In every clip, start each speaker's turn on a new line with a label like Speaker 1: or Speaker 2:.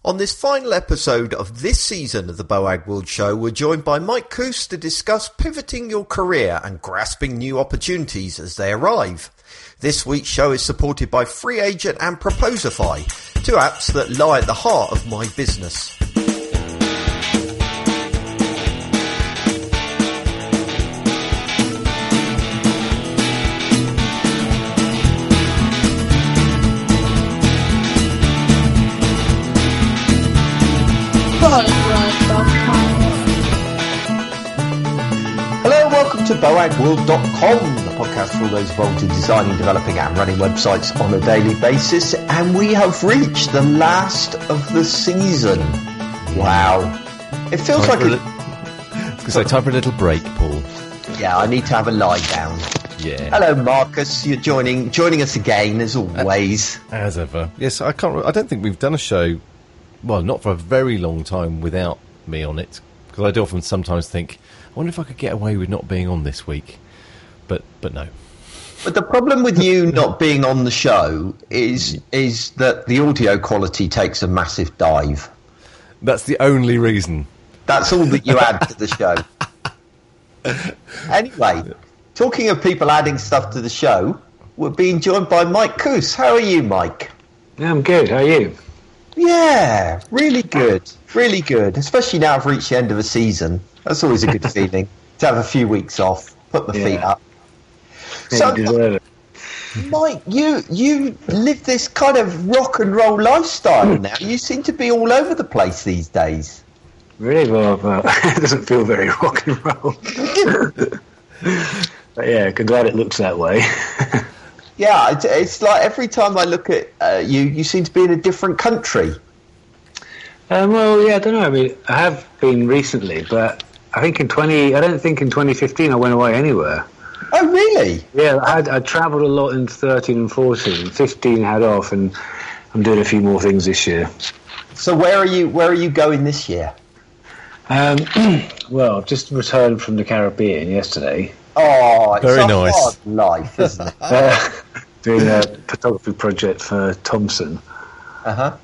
Speaker 1: On this final episode of this season of the Boag World Show, we're joined by Mike Coos to discuss pivoting your career and grasping new opportunities as they arrive. This week's show is supported by Free Agent and Proposify, two apps that lie at the heart of my business. Hello, welcome to BoagWorld.com, the podcast for all those involved in designing, developing and running websites on a daily basis. And we have reached the last of the season. Wow. It feels like
Speaker 2: time for a little break, Paul.
Speaker 1: Yeah, I need to have a lie down.
Speaker 2: Yeah.
Speaker 1: Hello, Marcus. You're joining us again, as always.
Speaker 2: As ever. Yes, I don't think we've done a show, well, not for a very long time without me on it, because I do often sometimes think, I wonder if I could get away with not being on this week, but no.
Speaker 1: But the problem with you not being on the show is that the audio quality takes a massive dive.
Speaker 2: That's the only reason.
Speaker 1: That's all that you add to the show. Anyway, talking of people adding stuff to the show, we're being joined by Mike Coos. How are you, Mike?
Speaker 3: Yeah, I'm good. How are you?
Speaker 1: Yeah, really good. Really good. Especially now I've reached the end of a season. That's always a good feeling. To have a few weeks off, put my feet up.
Speaker 3: Yeah,
Speaker 1: So,
Speaker 3: you deserve it.
Speaker 1: Mike, you live this kind of rock and roll lifestyle now. You seem to be all over the place these days.
Speaker 3: Really? Well, it doesn't feel very rock and roll. But yeah, I'm glad it looks that way.
Speaker 1: Yeah, it's like every time I look at you seem to be in a different country.
Speaker 3: Well, yeah, I don't know. I mean, I have been recently, but I think I don't think in 2015 I went away anywhere.
Speaker 1: Oh, really?
Speaker 3: Yeah, I travelled a lot in 13 and 14. 15 had off, and I'm doing a few more things this year.
Speaker 1: So where are you going this year?
Speaker 3: Well, I've just returned from the Caribbean yesterday.
Speaker 1: Oh, it's
Speaker 2: very
Speaker 1: a
Speaker 2: nice.
Speaker 1: hard life, isn't it?
Speaker 3: Doing a photography project for Thomson.
Speaker 1: Uh-huh.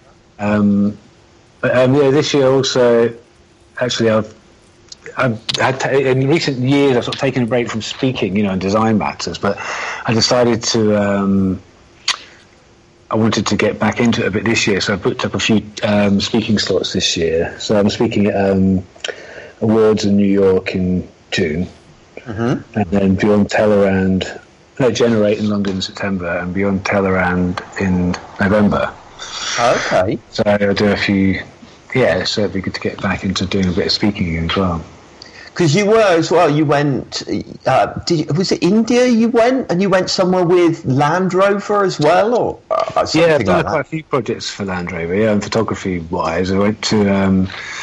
Speaker 3: Yeah, this year also, actually, I've had in recent years I've sort of taken a break from speaking, and design matters. But I decided to, I wanted to get back into it a bit this year, so I booked up a few speaking slots this year. So I'm speaking at awards in New York in June, and then Beyond Tellerrand, Generate in London in September, and Beyond Tellerrand in November.
Speaker 1: Okay.
Speaker 3: So I'll do a few. Yeah, so it'd be good to get back into doing a bit of speaking again as well.
Speaker 1: Because you were as well. You went. Was it India? You went, and you went somewhere with Land Rover as well, or something
Speaker 3: yeah, I've done
Speaker 1: like
Speaker 3: quite a few projects for Land Rover. Yeah, and photography wise, I went to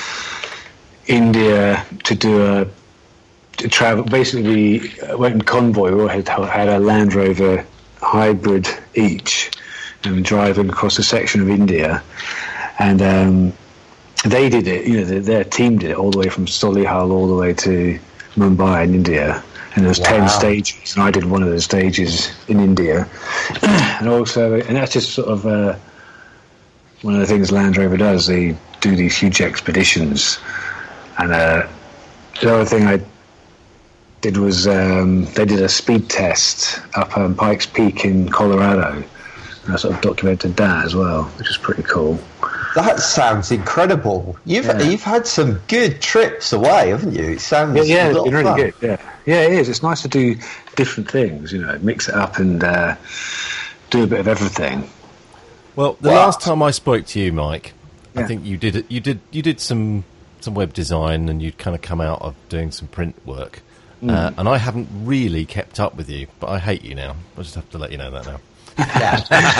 Speaker 3: India to do to travel. Basically, I went in convoy. We all had a Land Rover hybrid each, and driving across a section of India, and. They did it, their team did it all the way from Solihull all the way to Mumbai in India. And there was 10 stages, and I did one of the stages in India. And that's just sort of one of the things Land Rover does. They do these huge expeditions. And the other thing I did was they did a speed test up Pikes Peak in Colorado. And I sort of documented that as well, which is pretty cool.
Speaker 1: That sounds incredible. You've had some good trips away, haven't you? It sounds
Speaker 3: it's been really good. Yeah, it is. It's nice to do different things. Mix it up and do a bit of everything.
Speaker 2: Well, the last time I spoke to you, Mike, I think you did some web design, and you'd kind of come out of doing some print work, and I haven't really kept up with you, but I hate you now. I just have to let you know that now.
Speaker 1: Yeah.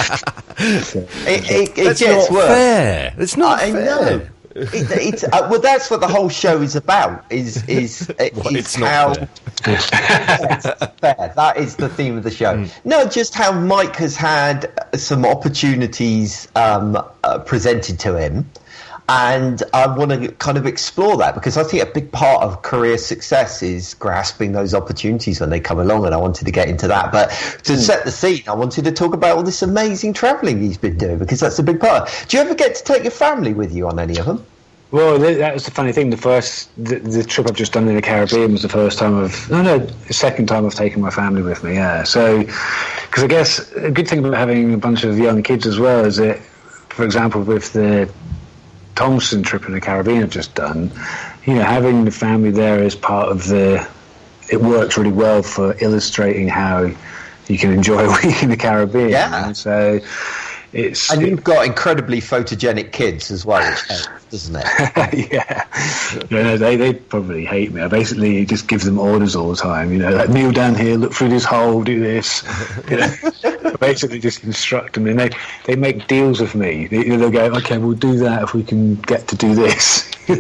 Speaker 1: it
Speaker 2: That's
Speaker 1: gets
Speaker 2: not
Speaker 1: worse.
Speaker 2: Fair. It's not fair.
Speaker 1: Know. It's well, that's what the whole show is about. It's how
Speaker 2: fair.
Speaker 1: It's fair. That is the theme of the show. No, just how Mike has had some opportunities presented to him, And I want to kind of explore that, because I think a big part of career success is grasping those opportunities when they come along, and I wanted to get into that. But to set the scene, I wanted to talk about all this amazing travelling he's been doing, because that's a big part. Do you ever get to take your family with you on any of them?
Speaker 3: Well, that was the funny thing. The trip I've just done in the Caribbean was the second time I've taken my family with me. Yeah, so because I guess a good thing about having a bunch of young kids as well is that, for example, with the Thompson trip in the Caribbean I've just done, having the family there is part of it works really well for illustrating how you can enjoy a week in the Caribbean.
Speaker 1: Yeah.
Speaker 3: So
Speaker 1: and you've got incredibly photogenic kids as well, which helps, doesn't it?
Speaker 3: Yeah. They probably hate me. I basically just give them orders all the time. Like, kneel down here, look through this hole, do this. I basically just instruct them, and they make deals with me. They'll go, okay, we'll do that if we can get to do this.
Speaker 1: Good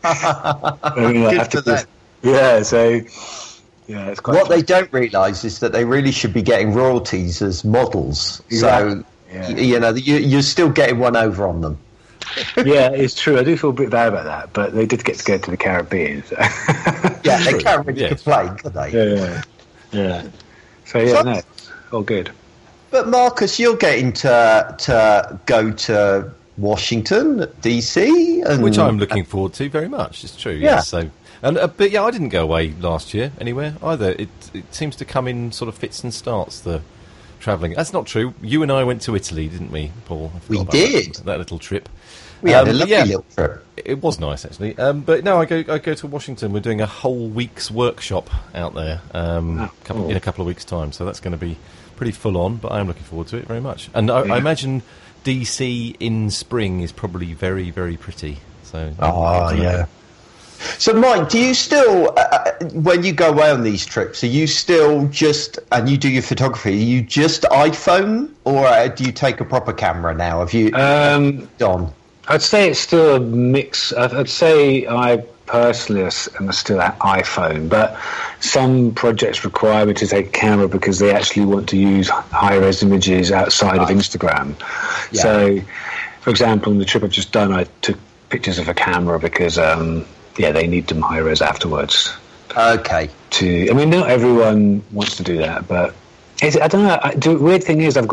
Speaker 1: for them.
Speaker 3: Yeah, so... Yeah, it's quite
Speaker 1: what they don't realise is that they really should be getting royalties as models.
Speaker 3: Exactly.
Speaker 1: So, you're still getting one over on them.
Speaker 3: Yeah, it's true. I do feel a bit bad about that, but they did get to go to the Caribbean. So.
Speaker 1: Yeah, they can't really complain, can they?
Speaker 3: Yeah. So, all good.
Speaker 1: But Marcus, you're getting to go to Washington, D.C.,
Speaker 2: which I'm looking forward to very much. It's true.
Speaker 1: Yeah.
Speaker 2: So. But I didn't go away last year anywhere either. It seems to come in sort of fits and starts, the travelling. That's not true. You and I went to Italy, didn't we, Paul?
Speaker 1: We did.
Speaker 2: That little trip.
Speaker 1: We had a lovely little trip.
Speaker 2: It was nice, actually. But no, I go to Washington. We're doing a whole week's workshop out there in a couple of weeks' time. So that's going to be pretty full on, but I am looking forward to it very much. And I imagine DC in spring is probably very, very pretty. So
Speaker 1: yeah. So, Mike, do you still, when you go away on these trips, are you still and you do your photography, are you just iPhone, or do you take a proper camera now? Have you done?
Speaker 3: I'd say it's still a mix. I'd say I personally am still at iPhone, but some projects require me to take a camera because they actually want to use high-res images outside of Instagram. Yeah. So, for example, on the trip I've just done, I took pictures of a camera because... they need them high res afterwards.
Speaker 1: Okay.
Speaker 3: Not everyone wants to do that, but I don't know. The weird thing is, I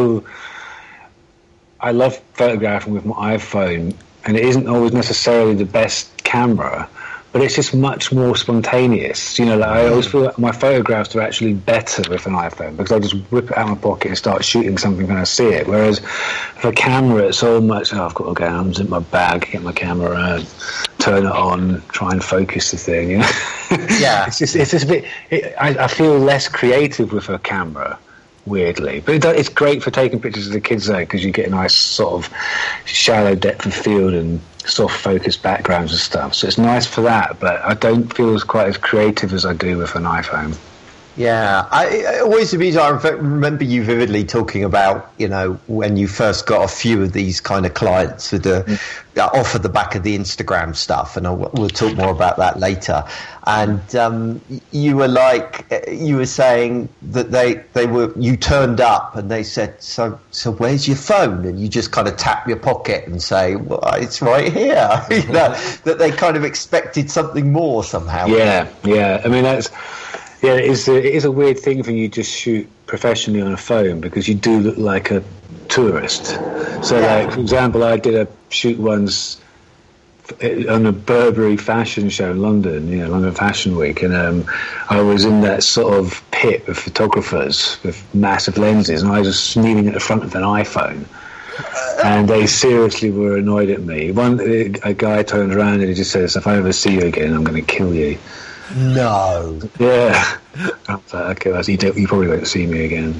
Speaker 3: love photographing with my iPhone, and it isn't always necessarily the best camera, but it's just much more spontaneous. I always feel like my photographs are actually better with an iPhone because I just whip it out of my pocket and start shooting something when I see it. Whereas for a camera, it's so much, I've got to go and zip my bag, get my camera out, turn it on, try and focus the thing.
Speaker 1: Yeah.
Speaker 3: It's just a bit. I feel less creative with a camera. Weirdly, but it's great for taking pictures of the kids though, because you get a nice sort of shallow depth of field and soft focus backgrounds and stuff. So it's nice for that, but I don't feel quite as creative as I do with an iPhone.
Speaker 1: Yeah, I always amused. I remember you vividly talking about, when you first got a few of these kind of clients with off of the back of the Instagram stuff, and we'll talk more about that later. And you were saying that you turned up and they said, so where's your phone? And you just kind of tap your pocket and say, well, it's right here. That they kind of expected something more somehow.
Speaker 3: Yeah. It is a weird thing when you just shoot professionally on a phone because you do look like a tourist. So, like, for example, I did a shoot once on a Burberry fashion show in London, London Fashion Week, and I was in that sort of pit of photographers with massive lenses, and I was just kneeling at the front of an iPhone. And they seriously were annoyed at me. A guy turned around and he just says, if I ever see you again, I'm going to kill you.
Speaker 1: No.
Speaker 3: Yeah. I was like, okay, you probably won't see me again.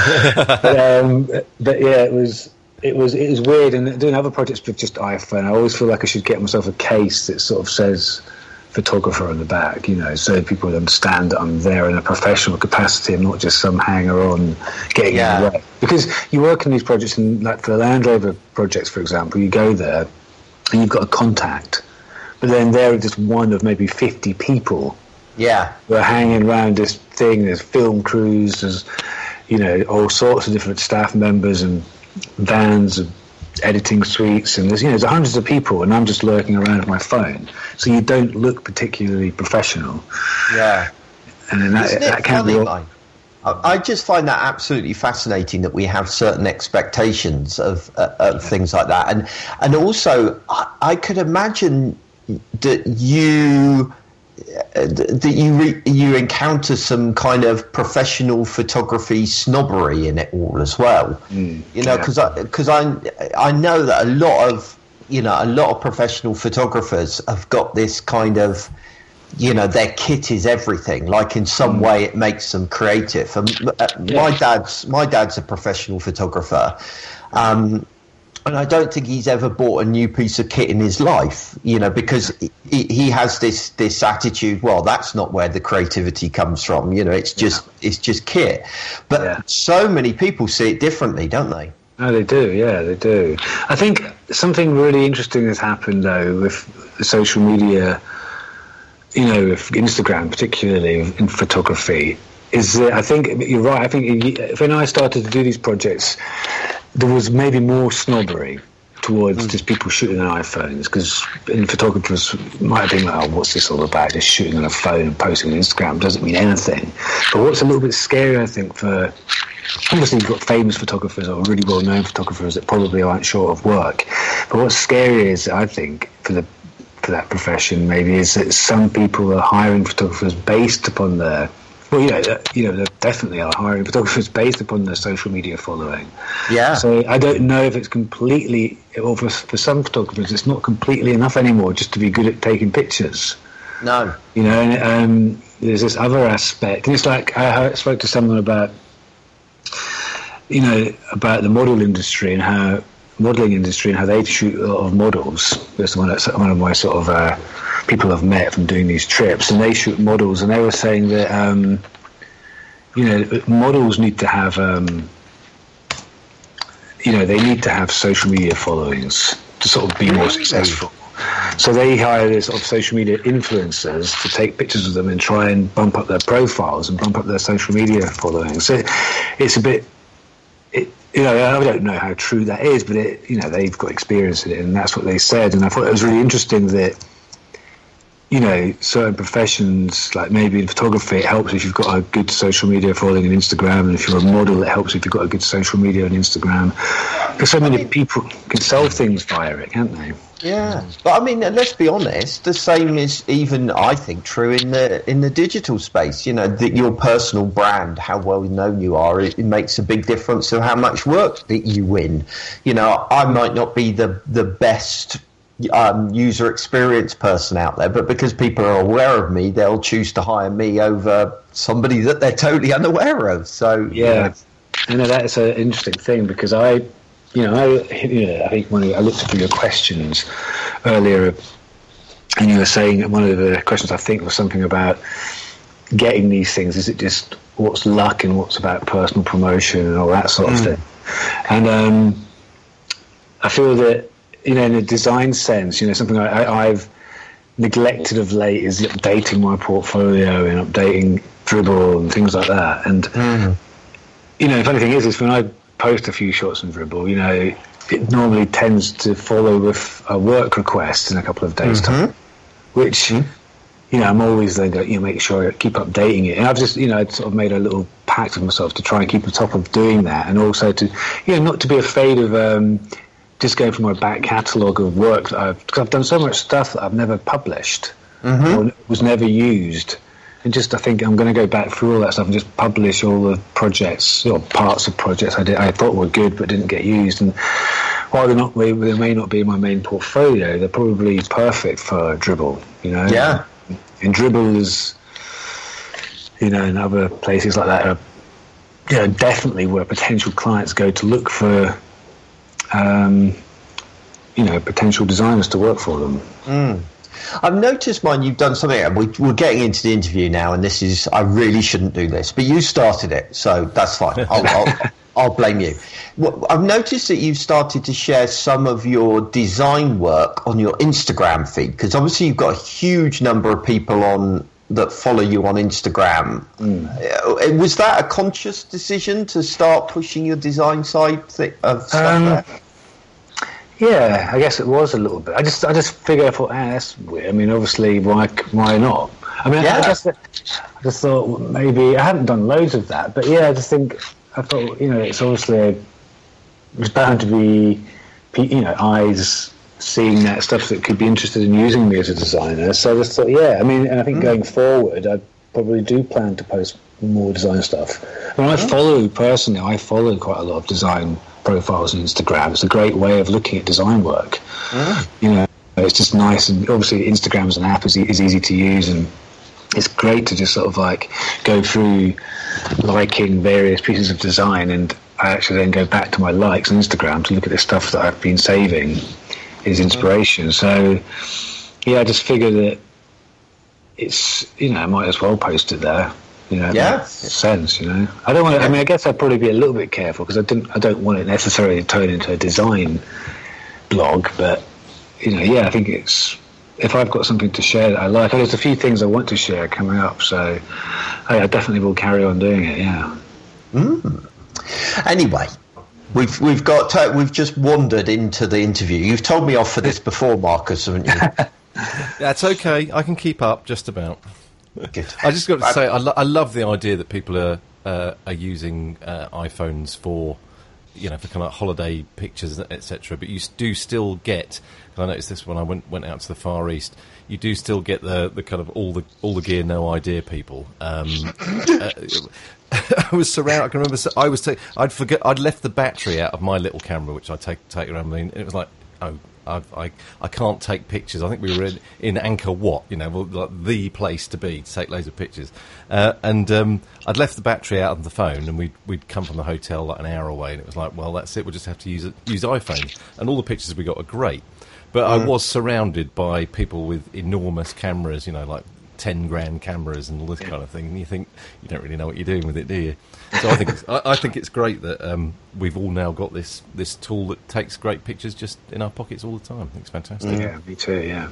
Speaker 3: But yeah, it was weird. And doing other projects with just iPhone, I always feel like I should get myself a case that sort of says photographer on the back, so people understand that I'm there in a professional capacity and not just some hanger-on getting in the way. Because you work in these projects, and like for the Land Rover projects, for example, you go there and you've got a contact, but then there are just one of maybe 50 people.
Speaker 1: Yeah,
Speaker 3: who are hanging around this thing. There's film crews, there's all sorts of different staff members and vans and editing suites, and there's hundreds of people, and I'm just lurking around with my phone. So you don't look particularly professional.
Speaker 1: Yeah.
Speaker 3: And then that can be...
Speaker 1: I just find that absolutely fascinating that we have certain expectations of things like that, and also I could imagine that you encounter some kind of professional photography snobbery in it all as well. Because I know that a lot of professional photographers have got this kind of, their kit is everything. Like in some way, it makes them creative. And my dad's a professional photographer, and I don't think he's ever bought a new piece of kit in his life. Because he has this attitude. Well, that's not where the creativity comes from. It's just kit. But so many people see it differently, don't they?
Speaker 3: No, they do. Yeah, they do. I think something really interesting has happened though with the social media. With Instagram, particularly in photography, is that I think you're right. I think when I started to do these projects, there was maybe more snobbery towards just people shooting on iPhones, because photographers might have been like, oh, what's this all about? Just shooting on a phone and posting on Instagram doesn't mean anything. But what's a little bit scary, I think, for... Obviously, you've got famous photographers or really well-known photographers that probably aren't short of work. But what's scary is, I think, for that profession maybe, is that some people are hiring photographers based upon their... Well, they definitely are hiring photographers based upon their social media following. Yeah. So I don't know if it's completely... Or for some photographers, it's not completely enough anymore just to be good at taking pictures.
Speaker 1: No.
Speaker 3: And there's this other aspect. And it's like I spoke to someone about the modeling industry and how they shoot a lot of models. That's one of my sort of people I've met from doing these trips, and they shoot models, and they were saying that models need to have they need to have social media followings to sort of be more successful. So they hire these sort of social media influencers to take pictures of them and try and bump up their profiles and bump up their social media following. So it's a bit... I don't know how true that is, but they've got experience in it, and that's what they said. And I thought it was really interesting that, certain professions, like maybe in photography, it helps if you've got a good social media following on Instagram, and if you're a model, it helps if you've got a good social media on Instagram. Because so many people can sell things via it, can't they?
Speaker 1: Yeah, but let's be honest. The same is even, I think, true in the digital space. That your personal brand, how well known you are, it makes a big difference of how much work that you win. I might not be the best user experience person out there, but because people are aware of me, they'll choose to hire me over somebody that they're totally unaware of. So
Speaker 3: that's an interesting thing, because I think when I looked through your questions earlier, and you were saying one of the questions I think was something about getting these things. Is it just what's luck and what's about personal promotion and all that sort of thing? And I feel that in a design sense, something I've neglected of late is updating my portfolio and updating Dribbble and things like that. And the funny thing is when I post a few shots on Dribbble, it normally tends to follow with a work request in a couple of days' time, which I'm always then going, make sure I keep updating it. And I've just I'd sort of made a little pact with myself to try and keep on top of doing that, and also to not to be afraid of just going for my back catalogue of work that because I've done so much stuff that I've never published or was never used. And I think I'm going to go back through all that stuff and just publish all the projects or parts of projects I thought were good but didn't get used. And while they may not be in my main portfolio, they're probably perfect for Dribbble.
Speaker 1: Yeah.
Speaker 3: And Dribbble is, and other places like that are, definitely where potential clients go to look for, potential designers to work for them.
Speaker 1: I've noticed, you've done something, and we're getting into the interview now, and I really shouldn't do this, but you started it, so that's fine. I'll blame you. I've noticed that you've started to share some of your design work on your Instagram feed, because obviously you've got a huge number of people that follow you on Instagram. Was that a conscious decision to start pushing your design side of stuff there?
Speaker 3: Yeah, I guess it was a little bit. I just figured, I thought, that's weird. I mean, obviously, why not? I mean, I just thought maybe I haven't done loads of that, but yeah, I thought, it's obviously there's bound to be, eyes seeing that stuff that could be interested in using me as a designer. So I just thought, I mean, and I think going forward, I probably do plan to post more design stuff. I mean, I follow quite a lot of design profiles on Instagram. It's a great way of looking at design work. It's just nice, and obviously Instagram as an app is easy to use, and it's great to just sort of like go through liking various pieces of design, and I actually then go back to my likes on Instagram to look at the stuff that I've been saving as inspiration. So I just figured that it's, I might as well post it there. Makes sense. I don't want to. I mean, I guess I'd probably be a little bit careful because I don't want it necessarily to turn into a design blog. But I think it's, if I've got something to share that I like, there's a few things I want to share coming up. So I definitely will carry on doing it. Yeah.
Speaker 1: Anyway, we've just wandered into the interview. You've told me off for this before, Marcus, haven't you?
Speaker 2: That's okay. I can keep up just about.
Speaker 1: Good.
Speaker 2: I just got to say, I love the idea that people are using iPhones for, for kind of holiday pictures, etc. But you do still get. I noticed this when I went out to the Far East. You do still get the kind of all the gear, no idea people. I was surrounded. I can remember. I'd left the battery out of my little camera, which I take around me, and it was like, I can't take pictures. I think we were in Angkor Wat, like the place to be to take loads of pictures. And I'd left the battery out of the phone, and we'd come from the hotel like an hour away, and it was like, well, that's it. We'll just have to use iPhones, and all the pictures we got are great. But I was surrounded by people with enormous cameras, like 10 grand cameras and all this kind of thing, and you think you don't really know what you're doing with it, do you? So I think it's great that we've all now got this tool that takes great pictures just in our pockets all the time. I think it's fantastic.
Speaker 3: Yeah, me too. Yeah.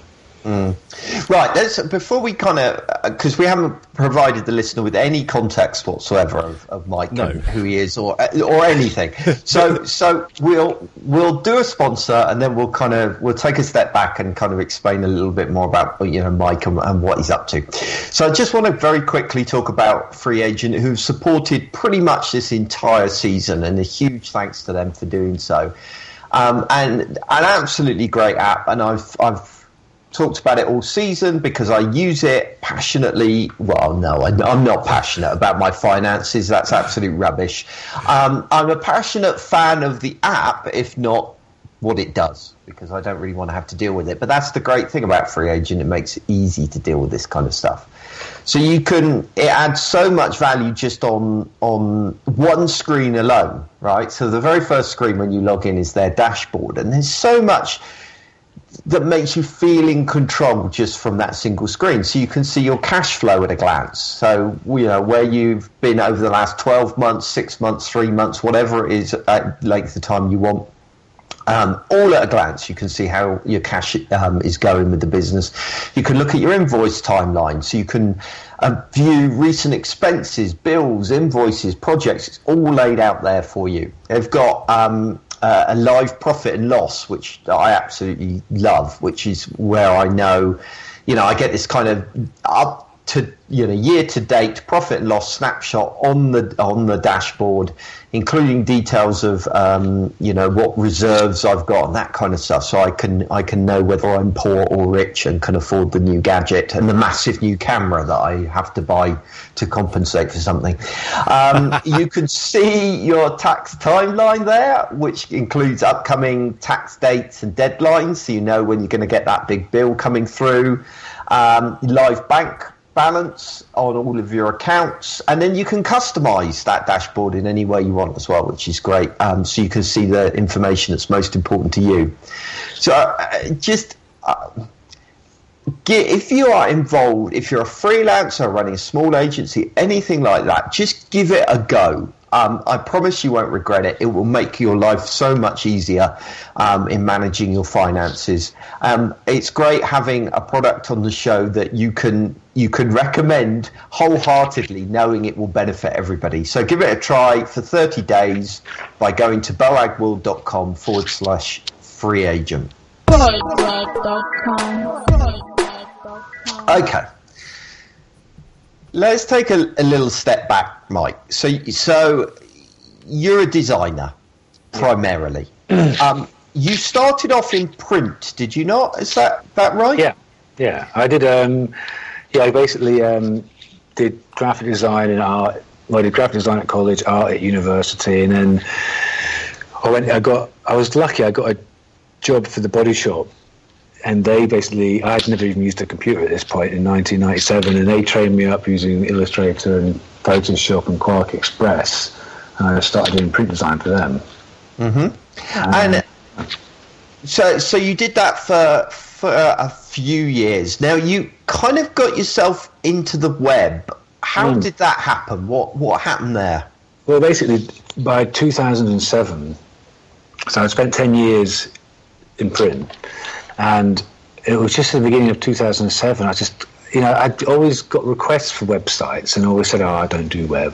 Speaker 1: Right, before we because we haven't provided the listener with any context whatsoever of Mike and who he is or anything. So we'll do a sponsor, and then we'll take a step back and kind of explain a little bit more about Mike and what he's up to. So I just want to very quickly talk about Free Agent, who've supported pretty much this entire season, and a huge thanks to them for doing so. And an absolutely great app, and I've talked about it all season because I use it passionately. Well, no, I'm not passionate about my finances. That's absolute rubbish. I'm a passionate fan of the app, if not what it does, because I don't really want to have to deal with it. But that's the great thing about Free Agent. It makes it easy to deal with this kind of stuff. So it adds so much value just on one screen alone, right? So the very first screen when you log in is their dashboard, and there's so much that makes you feel in control just from that single screen. So you can see your cash flow at a glance. So, where you've been over the last 12 months, 6 months, 3 months, whatever it is at length of time you want. All at a glance, you can see how your cash is going with the business. You can look at your invoice timeline. So you can view recent expenses, bills, invoices, projects. It's all laid out there for you. They've got a live profit and loss, which I absolutely love, which is where I know, I get this kind of up to year to date profit and loss snapshot on the dashboard, including details of what reserves I've got and that kind of stuff, so I can know whether I'm poor or rich and can afford the new gadget and the massive new camera that I have to buy to compensate for something. You can see your tax timeline there, which includes upcoming tax dates and deadlines, so you know when you're going to get that big bill coming through. Live bank balance on all of your accounts, and then you can customize that dashboard in any way you want as well, which is great. So you can see the information that's most important to you. So if you are involved, if you're a freelancer running a small agency, anything like that, just give it a go. I promise you won't regret it. It will make your life so much easier in managing your finances. It's great having a product on the show that you can recommend wholeheartedly, knowing it will benefit everybody. So give it a try for 30 days by going to boagworld.com/free. free agent. Okay. Let's take a little step back, Mike. So you're a designer, primarily. You started off in print, did you not? Is that right?
Speaker 3: Yeah. I did. I basically did graphic design and art. Well, I did graphic design at college, art at university, and then I was lucky. I got a job for the Body Shop, and they basically, I'd never even used a computer at this point in 1997, and they trained me up using Illustrator and Photoshop and Quark Express, and I started doing print design for them.
Speaker 1: And so you did that for a few years. Now you kind of got yourself into the web. How did that happen? What happened there?
Speaker 3: Well, basically, by 2007, so I spent 10 years in print, and it was just at the beginning of 2007. I'd always got requests for websites, and always said, I don't do web.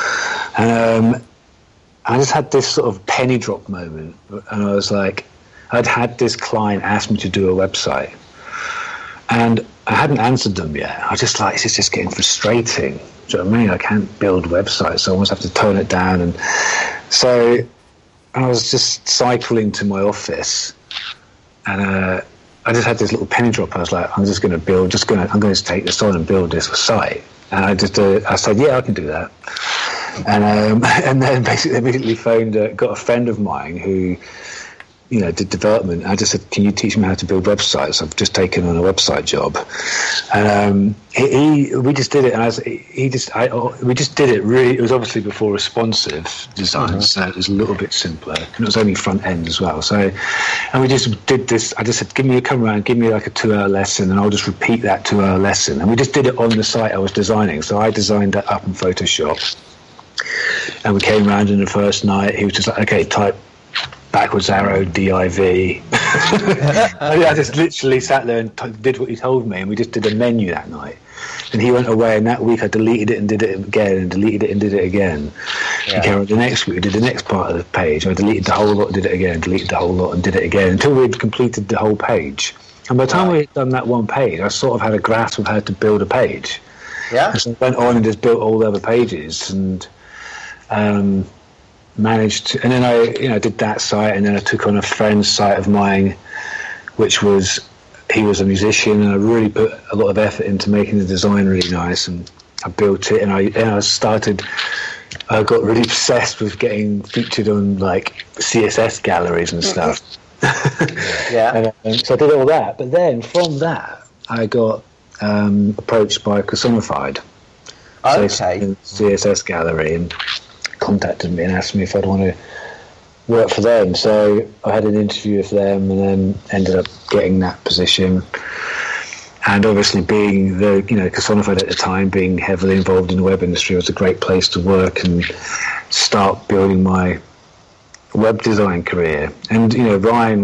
Speaker 3: And I just had this sort of penny drop moment, and I was like, I'd had this client ask me to do a website, and I hadn't answered them yet. I was just like, this is just getting frustrating. Do you know what I mean? I can't build websites, so I almost have to tone it down. And so I was just cycling to my office, and I just had this little penny drop. I was like, I'm going to take this on and build this site. And I said, yeah, I can do that. And then basically immediately got a friend of mine who, did development. I just said, can you teach me how to build websites? I've just taken on a website job. And we just did it. And we just did it really. It was obviously before responsive design, so it was a little bit simpler. And it was only front end as well. So, and we just did this. I just said, come around, give me like a 2-hour lesson, and I'll just repeat that 2-hour lesson. And we just did it on the site I was designing. So I designed that up in Photoshop. And we came around in the first night. He was just like, okay, type backwards arrow div. I just literally sat there and did what he told me, and we just did a menu that night. And he went away, and that week I deleted it and did it again, and deleted it and did it again. And the next week we did the next part of the page. I deleted the whole lot, did it again, deleted the whole lot, and did it again until we'd completed the whole page. And by the time we had done that one page, I sort of had a grasp of how to build a page. And so I went on and just built all the other pages, and managed, and then I did that site, and then I took on a friend's site of mine, which was, he was a musician, and I really put a lot of effort into making the design really nice, and I built it, and I got really obsessed with getting featured on like CSS galleries and stuff. So I did all that, but then from that I got approached by Personified, CSS gallery, and contacted me and asked me if I'd want to work for them. So I had an interview with them, and then ended up getting that position. And obviously, being Personified at the time, being heavily involved in the web industry, was a great place to work and start building my web design career. And Ryan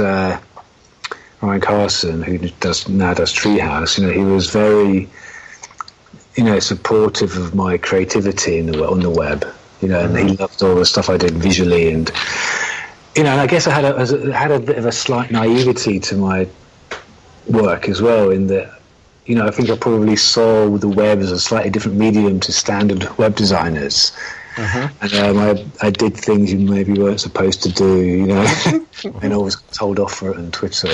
Speaker 3: Carson, who now does Treehouse, he was very supportive of my creativity on the web. And he loved all the stuff I did visually, and and I guess I had a bit of a slight naivety to my work as well, in that I think I probably saw the web as a slightly different medium to standard web designers, and I did things you maybe weren't supposed to do, and always told off for it on Twitter,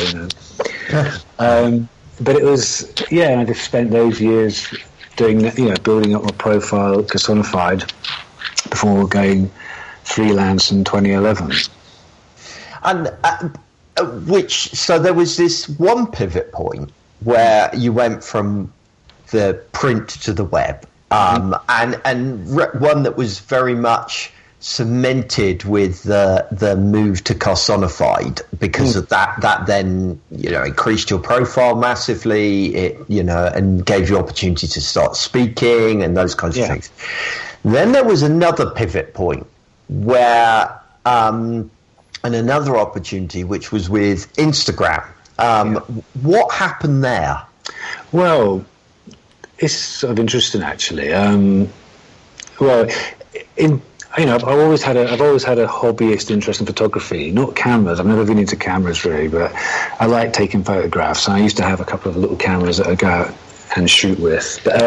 Speaker 3: but it was I just spent those years doing that, building up my profile at Personified before going freelance in 2011.
Speaker 1: And so there was this one pivot point where you went from the print to the web, and one that was very much cemented with the move to Personified, because of that then increased your profile massively, and gave you opportunity to start speaking and those kinds of things. Then there was another pivot point where and another opportunity, which was with Instagram. What happened there?
Speaker 3: Well, it's sort of interesting, actually. I've always had a hobbyist interest in photography, not cameras. I've never been into cameras really, but I like taking photographs. And I used to have a couple of little cameras that I go out and shoot with. But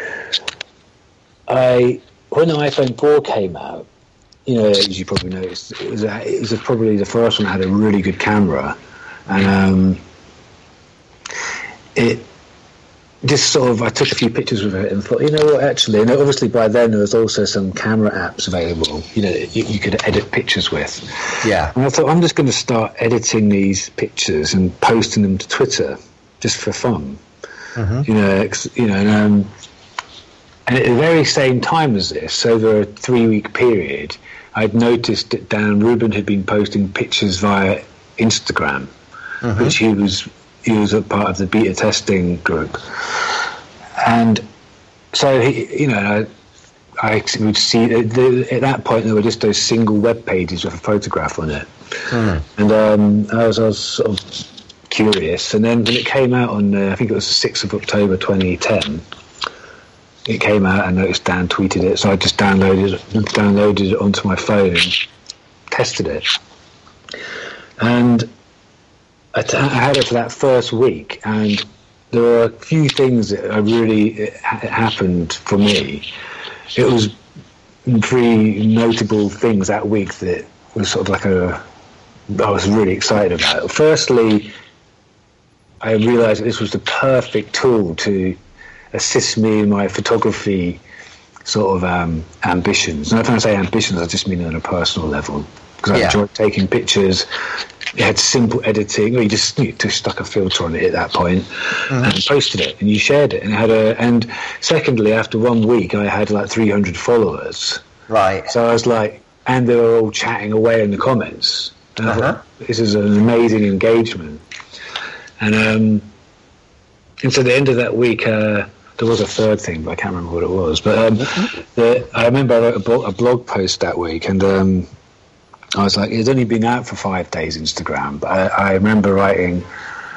Speaker 3: when the iPhone 4 came out, as you probably noticed, it was probably the first one that had a really good camera, and it just sort of, I took a few pictures with it and thought, you know what, actually, and obviously by then there was also some camera apps available, you could edit pictures with.
Speaker 1: Yeah.
Speaker 3: And I thought, I'm just going to start editing these pictures and posting them to Twitter just for fun. And at the very same time as this, over a 3-week period, I'd noticed that Dan Rubin had been posting pictures via Instagram, which he was a part of the beta testing group. And so, I would see, at that point, there were just those single web pages with a photograph on it. And I was sort of curious. And then when it came out on, I think it was the 6th of October 2010, it came out, and noticed Dan tweeted it, so I just downloaded it onto my phone and tested it. And I had it for that first week, and there were a few things that happened for me. It was 3 notable things that week that was sort of I was really excited about. Firstly, I realised that this was the perfect tool to assist me in my photography sort of ambitions. And when I say ambitions, I just mean on a personal level, because I enjoyed taking pictures. It had simple editing, or you just stuck a filter on it at that point and posted it, and you shared it, and it had and secondly, after 1 week, I had like 300 followers.
Speaker 1: Right.
Speaker 3: So I was like, and they were all chatting away in the comments. And I thought, this is an amazing engagement. And so at the end of that week, there was a third thing, but I can't remember what it was. But I remember I wrote a blog post that week, and I was like, it's only been out for 5 days, Instagram. But I remember writing,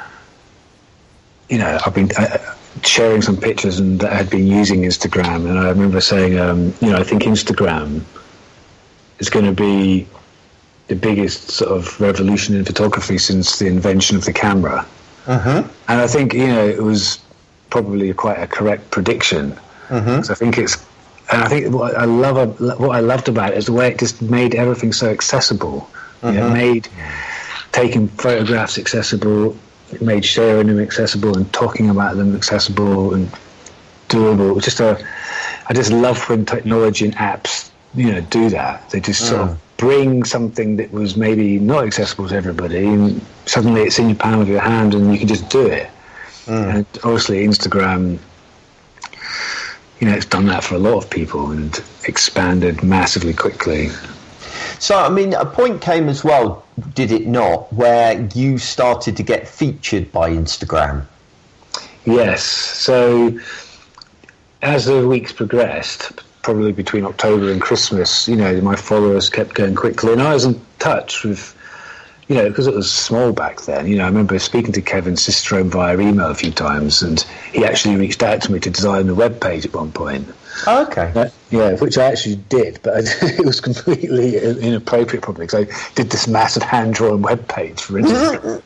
Speaker 3: I've been sharing some pictures and that I had been using Instagram. And I remember saying, I think Instagram is going to be the biggest sort of revolution in photography since the invention of the camera. And I think, it was probably quite a correct prediction. Because I think what I loved about it is the way it just made everything so accessible. It made taking photographs accessible. It made sharing them accessible and talking about them accessible and doable. I just love when technology and apps, do that. They just sort of bring something that was maybe not accessible to everybody, and suddenly it's in your palm of your hand, and you can just do it. And obviously, Instagram, it's done that for a lot of people and expanded massively quickly.
Speaker 1: So, I mean, a point came as well, did it not, where you started to get featured by Instagram?
Speaker 3: Yes. So, as the weeks progressed, probably between October and Christmas, my followers kept going quickly, and I was in touch with, because it was small back then. I remember speaking to Kevin Systrome via email a few times, and he actually reached out to me to design the web page at one point.
Speaker 1: Oh, okay.
Speaker 3: Which I actually did, but it was completely inappropriate probably, because I did this massive hand-drawn web page for Instagram.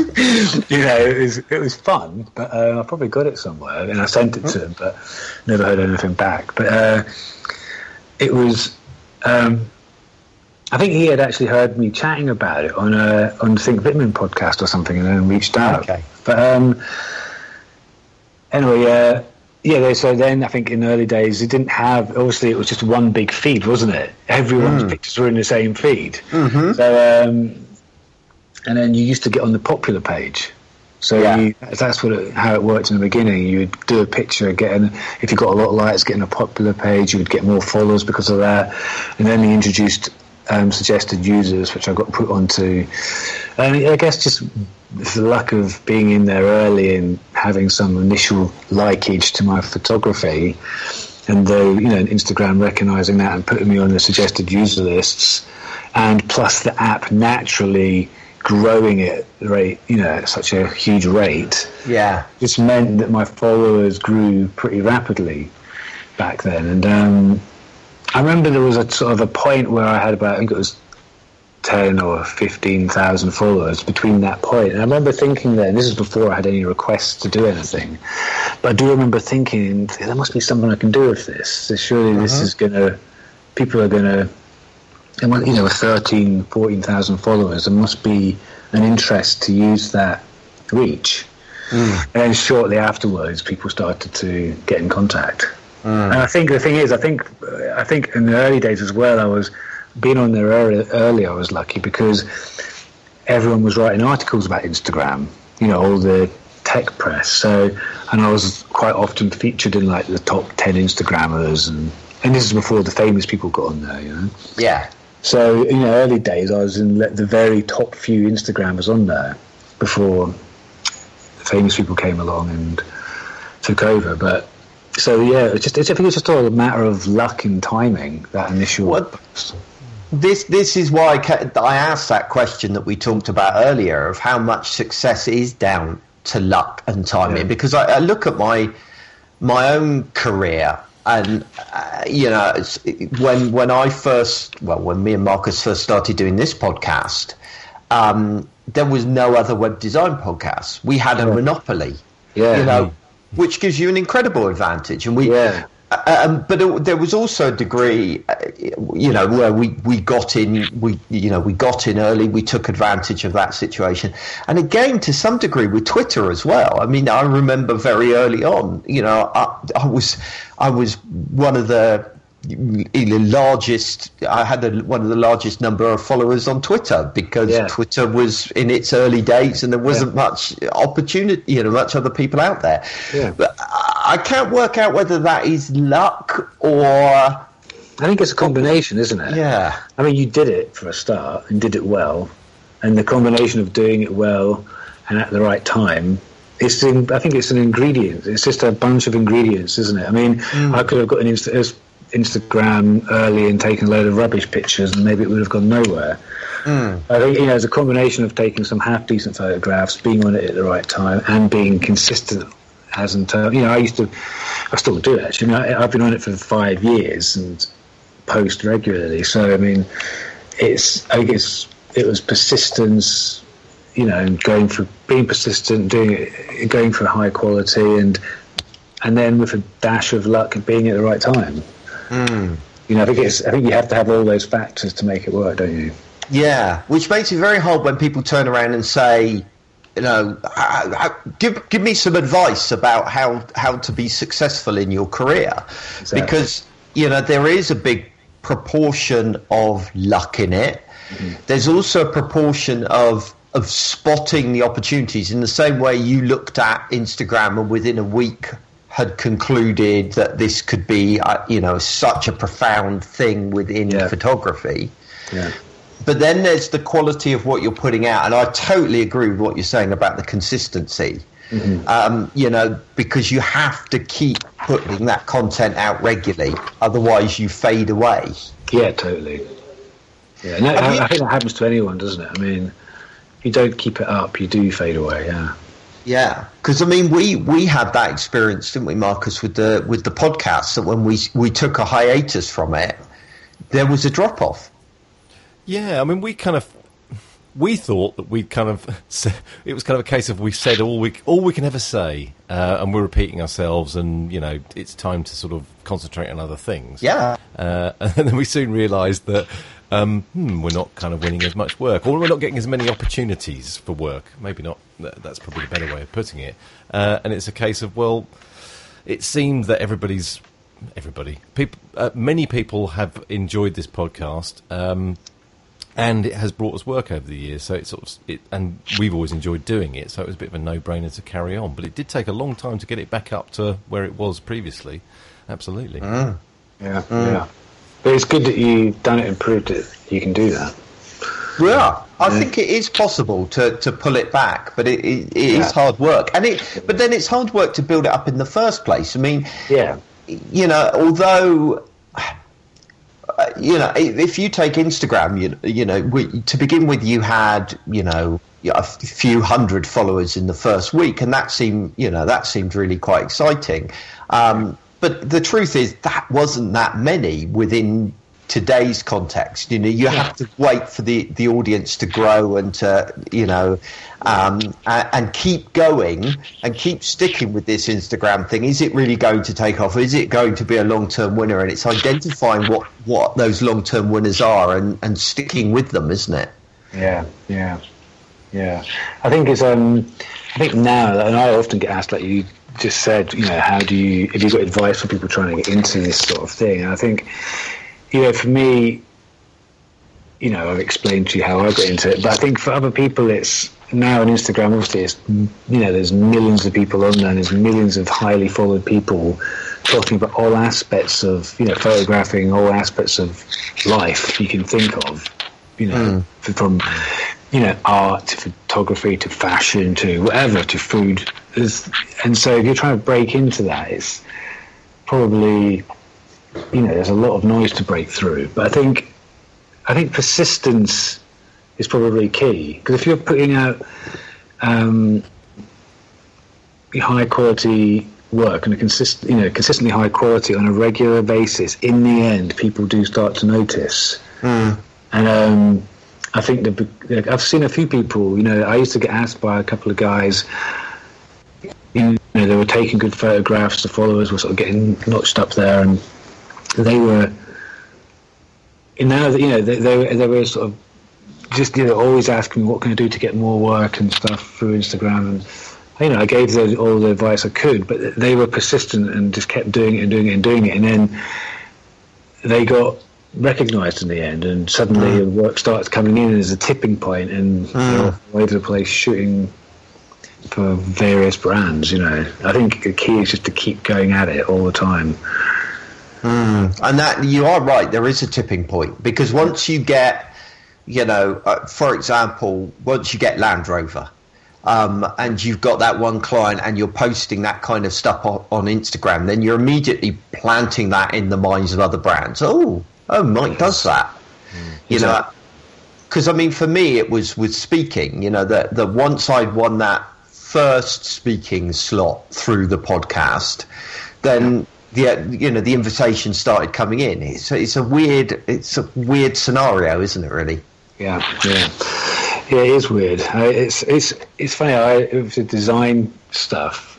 Speaker 3: It was fun, but I probably got it somewhere, and I sent it to him, but never heard anything back. But it was... I think he had actually heard me chatting about it on the Think Vitamin podcast or something, and then reached out.
Speaker 1: Okay.
Speaker 3: But anyway, so then I think in the early days it didn't have, obviously it was just one big feed, wasn't it? Everyone's pictures were in the same feed. So and then you used to get on the popular page. So that's how it worked in the beginning. You would do a picture, if you got a lot of likes, getting a popular page, you would get more followers because of that. And then he introduced suggested users, which I got put onto. And I guess just the luck of being in there early and having some initial likeage to my photography, and Instagram recognising that and putting me on the suggested user lists, and plus the app naturally growing at such a huge rate, just meant that my followers grew pretty rapidly back then. And I remember there was a sort of a point where I had about, I think it was 10 or 15,000 followers between that point. And I remember thinking then, this is before I had any requests to do anything, but I do remember thinking, there must be something I can do with this. So surely this is going to, people are going to, you know, with 13, 14,000 followers, there must be an interest to use that reach. And then shortly afterwards, people started to get in contact. And I think the thing is, I think in the early days as well, I was being on there early. I was lucky because everyone was writing articles about Instagram. You know, all the tech press. So, and I was quite often featured in like the top 10 Instagrammers, and this is before the famous people got on there. You know.
Speaker 1: Yeah.
Speaker 3: So, you know, early days, I was in the very top few Instagrammers on there before the famous people came along and took over. But so yeah, I think it's just all a matter of luck and timing. That initial.
Speaker 1: This is why I asked that question that we talked about earlier of how much success is down to luck and timing. Because I look at my own career, and you know, when me and Marcus first started doing this podcast, there was no other web design podcast. We had a monopoly. Yeah. You know. Which gives you an incredible advantage, and but there was also a degree, you know, where we got in early. We took advantage of that situation, and again to some degree with Twitter as well. I mean, I remember very early on, you know, I was one of the largest. I had one of the largest number of followers on Twitter because Twitter was in its early days and there wasn't much opportunity, you know, much other people out there. But I can't work out whether that is luck or. I
Speaker 3: think it's a combination, isn't it?
Speaker 1: Yeah.
Speaker 3: I mean, you did it for a start and did it well, and the combination of doing it well and at the right time. I think it's an ingredient. It's just a bunch of ingredients, isn't it? I mean, I could have got an Instagram early and taken a load of rubbish pictures and maybe it would have gone nowhere. I think, you know, it's a combination of taking some half decent photographs, being on it at the right time and being consistent. You know, I still do it actually. I mean, I've been on it for 5 years and post regularly. So I mean, it was persistence, you know, being persistent, doing it, going for high quality, and then with a dash of luck and being at the right time. You know, I think you have to have all those factors to make it work, don't you?
Speaker 1: Yeah, which makes it very hard when people turn around and say, you know, give me some advice about how to be successful in your career. Exactly. Because, you know, there is a big proportion of luck in it. There's also a proportion of spotting the opportunities in the same way you looked at Instagram and within a week had concluded that this could be, you know, such a profound thing within photography. Yeah. But then there's the quality of what you're putting out, and I totally agree with what you're saying about the consistency. You know, because you have to keep putting that content out regularly, otherwise you fade away.
Speaker 3: Yeah, totally. Yeah, and I think that happens to anyone, doesn't it? I mean, if you don't keep it up, you do fade away. Yeah.
Speaker 1: Yeah, because I mean, we had that experience, didn't we, Marcus, with the podcast, that when we took a hiatus from it, there was a drop off.
Speaker 2: Yeah, I mean, we thought that we'd kind of it was kind of a case of we said all we can ever say, and we're repeating ourselves, and you know, it's time to sort of concentrate on other things.
Speaker 1: Yeah,
Speaker 2: and then we soon realised that. We're not kind of winning as much work, or we're not getting as many opportunities for work. Maybe not. That's probably the better way of putting it. And it's a case of, well, it seemed that many people have enjoyed this podcast, and it has brought us work over the years. So it's and we've always enjoyed doing it. So it was a bit of a no-brainer to carry on. But it did take a long time to get it back up to where it was previously. Absolutely.
Speaker 3: Yeah. But it's good that you've done it and proved it. You can do that.
Speaker 1: Yeah, I think it is possible to pull it back, but it is hard work. But then it's hard work to build it up in the first place. I mean, you know, although, you know, if you take Instagram, you know, to begin with, you had, you know, a few hundred followers in the first week, and that seemed really quite exciting. but the truth is that wasn't that many within today's context. You have to wait for the audience to grow and to, and keep going and keep sticking with this Instagram thing. Is it really going to take off? Is it going to be a long-term winner? And it's identifying what those long-term winners are and sticking with them, isn't it?
Speaker 3: Yeah. I think it's, I think now, and I often get asked, like you just said, have you got advice for people trying to get into this sort of thing? And I think, for me, I've explained to you how I got into it, but I think for other people, it's now on Instagram, obviously, it's, there's millions of people on there, and there's millions of highly followed people talking about all aspects of, photographing, all aspects of life you can think of, from, art to photography to fashion to whatever, to food. And so if you're trying to break into that, it's probably, there's a lot of noise to break through. But I think persistence is probably key, because if you're putting out high quality work and consistently high quality on a regular basis, in the end, people do start to notice. And I think I've seen a few people. I used to get asked by a couple of guys. They were taking good photographs. The followers were sort of getting notched up there, and they were. Now that they were sort of just always asking me, what can I do to get more work and stuff through Instagram, and I gave them all the advice I could, but they were persistent and just kept doing it, and then they got recognised in the end, and suddenly the work starts coming in as a tipping point, and they're all over the place shooting for various brands. I think the key is just to keep going at it all the time.
Speaker 1: And that, you are right, there is a tipping point, because once you get, for example, once you get Land Rover, and you've got that one client and you're posting that kind of stuff on Instagram, then you're immediately planting that in the minds of other brands. Oh, Mike does that. Because for me, it was with speaking. That once I'd won that first speaking slot through the podcast, then the invitation started coming in. It's a weird scenario, isn't it? Really?
Speaker 3: Yeah, it is weird. It's funny. With the design stuff,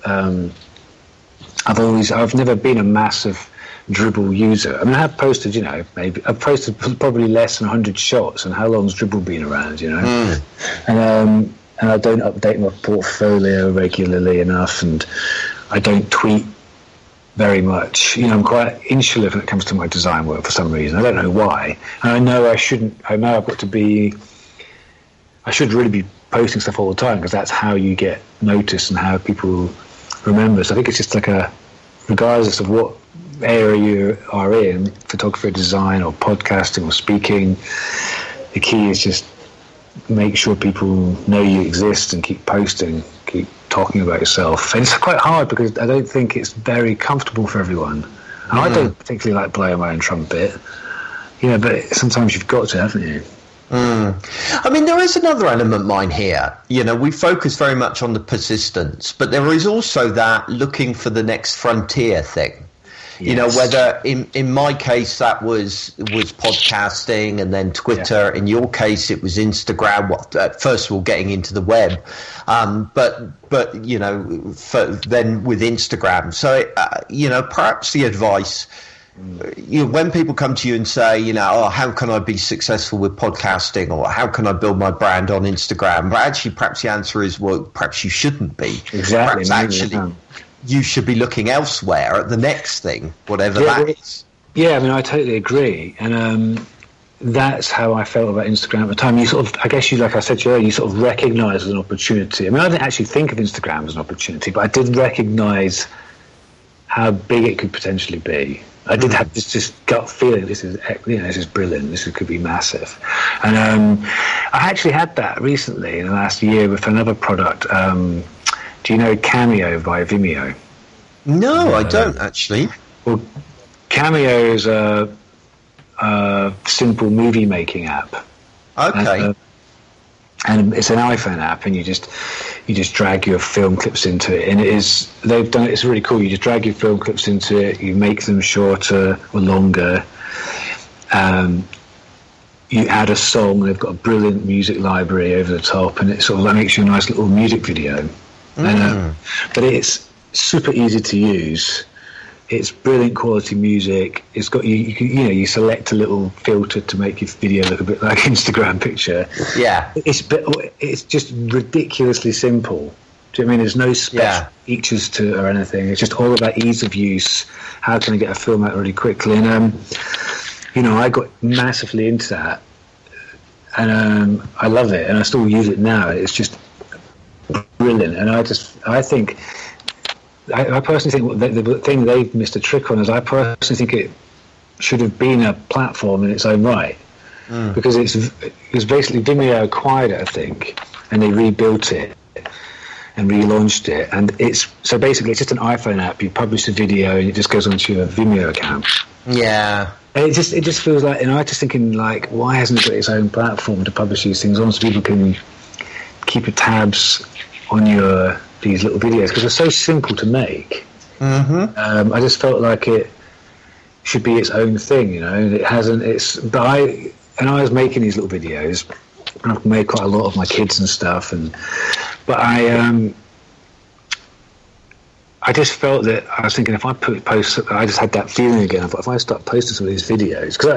Speaker 3: I've never been a massive Dribbble user. I have posted, maybe I've posted probably less than 100 shots. And how long's Dribbble been around? And I don't update my portfolio regularly enough, and I don't tweet very much. I'm quite insular when it comes to my design work for some reason. I don't know why. And I know I shouldn't. I know I've got to be. I should really be posting stuff all the time, because that's how you get noticed and how people remember. So I think it's just regardless of what area you are in, photography, design, or podcasting, or speaking, the key is just make sure people know you exist and keep posting, keep talking about yourself. And it's quite hard, because I don't think it's very comfortable for everyone. And I don't particularly like blowing my own trumpet, but sometimes you've got to, haven't you?
Speaker 1: There is another element, mine here. We focus very much on the persistence, but there is also that looking for the next frontier thing. Yes. Whether in my case that was podcasting, and then Twitter. In your case, it was Instagram. First of all, getting into the web, but then with Instagram. So perhaps the advice. When people come to you and say, how can I be successful with podcasting, or how can I build my brand on Instagram? But actually, perhaps the answer is, well, perhaps you shouldn't be.
Speaker 3: Exactly.
Speaker 1: Perhaps actually, you should be looking elsewhere at the next thing, whatever that is. Yeah,
Speaker 3: I totally agree. And that's how I felt about Instagram at the time. Like I said to you earlier, you sort of recognise as an opportunity. I didn't actually think of Instagram as an opportunity, but I did recognise how big it could potentially be. I did have this gut feeling, this is brilliant, this could be massive. And I actually had that recently in the last year with another product. Do you know Cameo by Vimeo?
Speaker 1: No, I don't actually.
Speaker 3: Well, Cameo is a simple movie making app.
Speaker 1: Okay.
Speaker 3: And it's an iPhone app, and you just drag your film clips into it, and they've done it. It's really cool. You just drag your film clips into it, you make them shorter or longer. You add a song. They've got a brilliant music library over the top, and it sort of makes you a nice little music video. But it's super easy to use. It's brilliant quality music. It's got you select a little filter to make your video look a bit like an Instagram picture.
Speaker 1: Yeah,
Speaker 3: it's just ridiculously simple. Do you know what I mean? There's no special features to it or anything. It's just all about ease of use. How can I get a film out really quickly? And I got massively into that, and I love it, and I still use it now. It's just brilliant, and I personally think the thing they've missed a trick on is I personally think it should have been a platform in its own right, because it was basically Vimeo acquired it, I think, and they rebuilt it and relaunched it, and it's basically it's just an iPhone app. You publish the video and it just goes onto your Vimeo account.
Speaker 1: Yeah. And
Speaker 3: it just feels like, and I was just thinking, like, why hasn't it got its own platform to publish these things on, so people can keep tabs on these little videos, because they're so simple to make. I just felt like it should be its own thing, and it hasn't. But I was making these little videos, and I've made quite a lot of my kids and stuff, but I just felt that I was thinking, if I post, I just had that feeling again. I thought, if I start posting some of these videos, because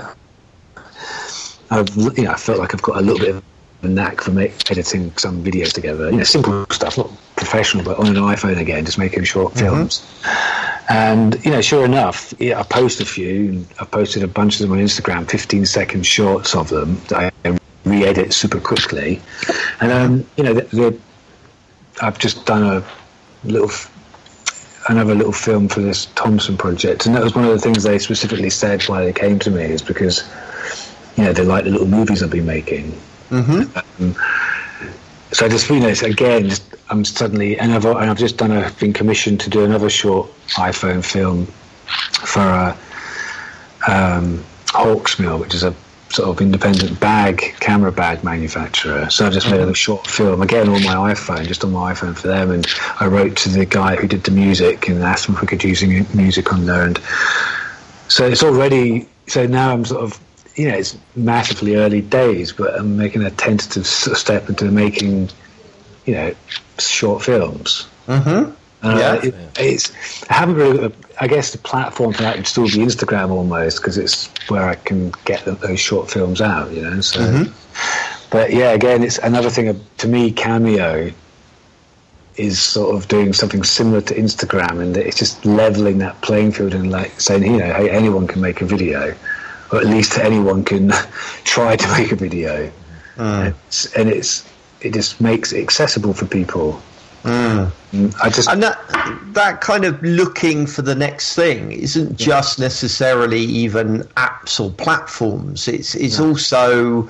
Speaker 3: I felt like I've got a little bit of a knack for editing some videos together, simple stuff, not professional, but on an iPhone again, just making short films. And sure enough, I post a few, and I posted a bunch of them on Instagram, 15-second shorts of them that I re-edit super quickly. And I've just done another little film for this Thompson project, and that was one of the things they specifically said why they came to me, is because they like the little movies I've been making. So I just, again, I'm suddenly, and I've just been commissioned to do another short iPhone film for a Hawksmill, which is a sort of independent camera bag manufacturer. So I just made a short film, again on my iPhone, just on my iPhone for them, and I wrote to the guy who did the music and asked him if we could use music on there. And so it's already, so now I'm sort of, it's massively early days, but I'm making a tentative step into making, short films. It's I haven't really. I guess the platform for that would still be Instagram almost, because it's where I can get those short films out. So. But yeah, again, it's another thing. To me, Cameo is sort of doing something similar to Instagram, and it's just leveling that playing field and like saying, hey, anyone can make a video, or at least anyone can try to make a video, and it just makes it accessible for people.
Speaker 1: And that kind of looking for the next thing isn't just necessarily even apps or platforms. It's also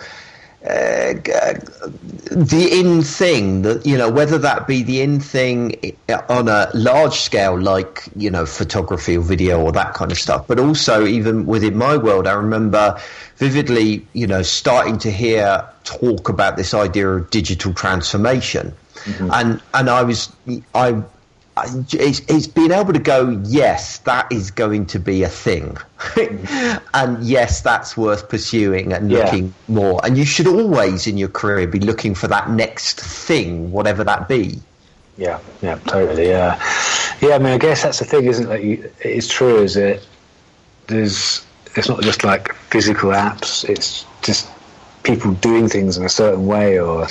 Speaker 1: the in thing, that whether that be the in thing on a large scale, like photography or video or that kind of stuff, but also even within my world, I remember vividly starting to hear talk about this idea of digital transformation. And it's being able to go, yes, that is going to be a thing, and yes, that's worth pursuing and looking more. And you should always in your career be looking for that next thing, whatever that be.
Speaker 3: Yeah, totally. Yeah. I mean, I guess that's the thing, isn't it? It's true, is it? It's not just like physical apps. It's just people doing things in a certain way, or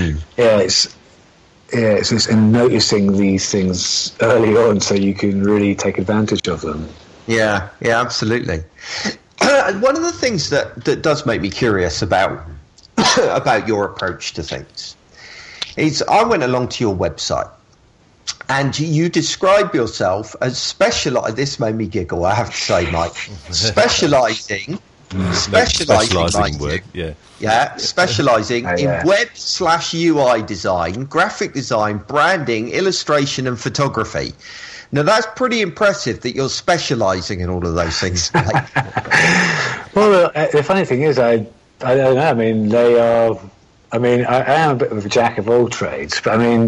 Speaker 3: it's just noticing these things early on, so you can really take advantage of them.
Speaker 1: Yeah, absolutely. One of the things that does make me curious about your approach to things is, I went along to your website, and you describe yourself as specialised. This made me giggle, I have to say, Mike. Specialising word, specialising in web/UI design, graphic design, branding, illustration, and photography. Now, that's pretty impressive that you're specialising in all of those things.
Speaker 3: Well, the funny thing is, I don't know. I mean, they are I mean, I am a bit of a jack of all trades, but I mean,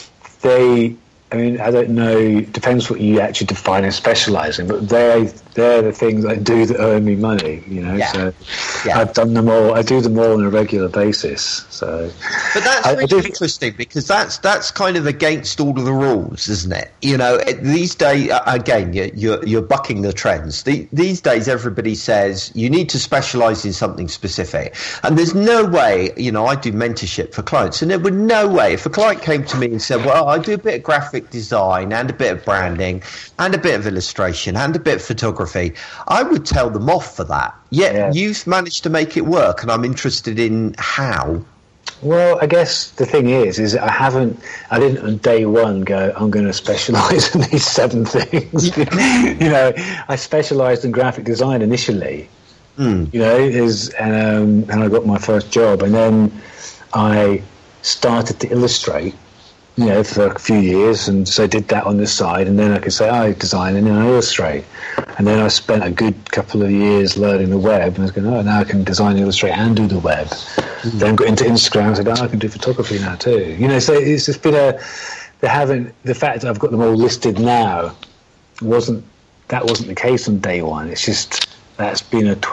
Speaker 3: I don't know, depends what you actually define as specialising, but they're the things I do that earn me money, you know, so I've done them all, I do them all on a regular basis, so.
Speaker 1: But that's really interesting, because that's kind of against all of the rules, isn't it? You know, these days, again, you're bucking the trends. These days, everybody says you need to specialise in something specific, and there's no way, you know, I do mentorship for clients, and there would no way, if a client came to me and said, well, I do a bit of graphic design and a bit of branding and a bit of illustration and a bit of photography, I would tell them off for that. Yet you've managed to make it work, and I'm interested in how.
Speaker 3: Well, I guess the thing is I didn't on day one go, I'm going to specialise in these 7 things. You know, I specialised in graphic design initially, you know, and I got my first job, and then I started to illustrate, you know, for a few years, and so I did that on the side, and then I could say, I design and then I illustrate. And then I spent a good couple of years learning the web, and I was going, now I can design, illustrate, and do the web. Then got into Instagram, and said, I can do photography now too. You know, so it's just been the fact that I've got them all listed now wasn't the case on day one. It's just, that's been a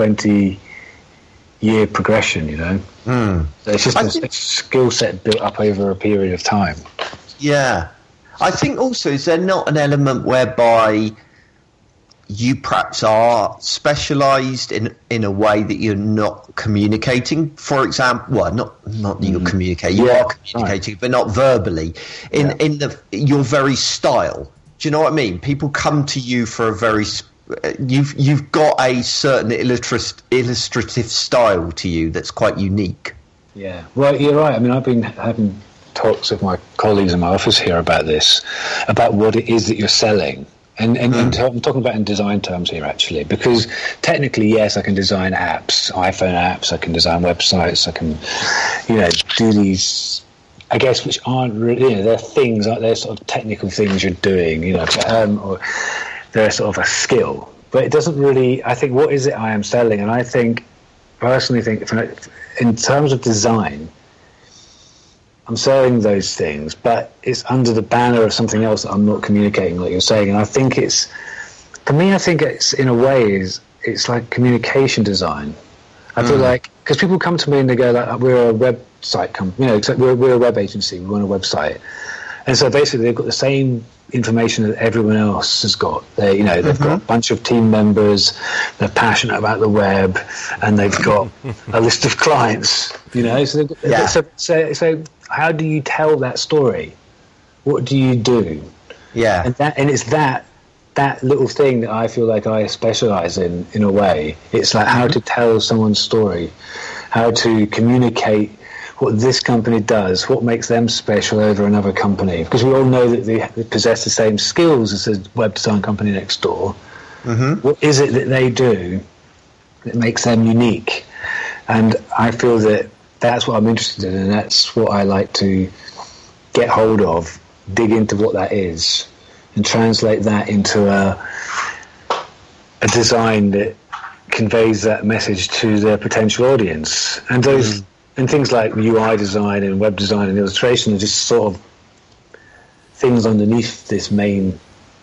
Speaker 3: 20-year progression, you know. So it's just a skill set built up over a period of time.
Speaker 1: Yeah. I think also, is there not an element whereby you perhaps are specialised in a way that you're not communicating? For example, well, not that you're communicating, you are communicating, but not verbally. Your very style. Do you know what I mean? People come to you for a very you've got a certain illustrative style to you that's quite unique.
Speaker 3: Yeah, well, you're right. I mean, I've been having talks with my colleagues in my office here about this, about what it is that you're selling. And I'm talking about in design terms here, actually, because technically, yes, I can design apps, iPhone apps, I can design websites, I can, you know, do these, I guess, which aren't really, you know, they're things, they're sort of technical things you're doing, you know, or they're sort of a skill. But it doesn't really, I think, what is it I am selling? And I personally think, in terms of design, I'm selling those things, but it's under the banner of something else that I'm not communicating, like you're saying. And I think for me, I think it's, in a way, it's like communication design. I feel like, because people come to me and they go, like, we're a website company, you know, we're a web agency, we run a website. And so basically they've got the same information that everyone else has got. They, you know, they've got a bunch of team members, they're passionate about the web, and they've got a list of clients, you know. So, so how do you tell that story? What do you do? Yeah. And it's that little thing that I feel like I specialise in a way. It's like how to tell someone's story, how to communicate what this company does, what makes them special over another company. Because we all know that they possess the same skills as a web design company next door. What is it that they do that makes them unique? And I feel that that's what I'm interested in, and that's what I like to get hold of, dig into what that is, and translate that into a design that conveys that message to their potential audience. And those and things like UI design and web design and illustration are just sort of things underneath this main